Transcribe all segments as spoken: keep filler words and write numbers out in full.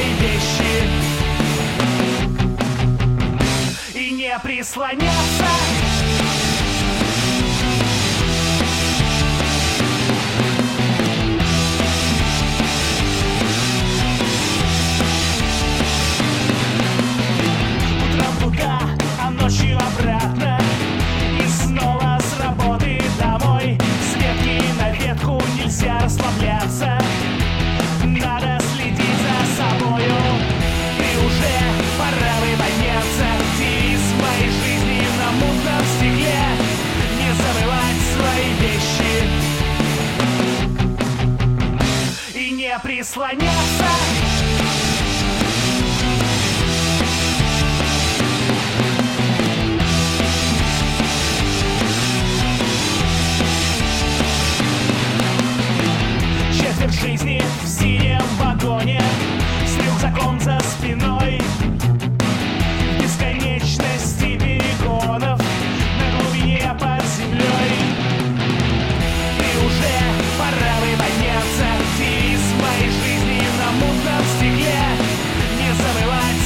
свои вещи и не прислоняться. Утром туда, а ночью обратно, и снова с работы домой. С ветки на ветку нельзя расслабляться, надо следить за собою. И уже пора выполняться. Девиз моей жизни на мутном стекле: не забывать свои вещи и не прислоняться. Четверть жизни в синем вагоне, с рюкзаком за спиной, в бесконечности перегонов на глубине под землей. И уже пора выполняться. Девиз моей жизни на мутном стекле: не забывать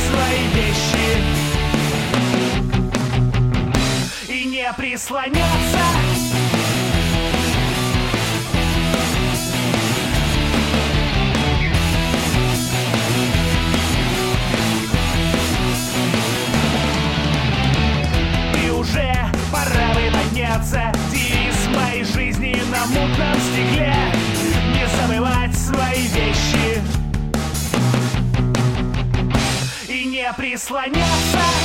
свои вещи и не прислоняться. Девиз моей жизни на мутном стекле: не забывать свои вещи и не прислоняться.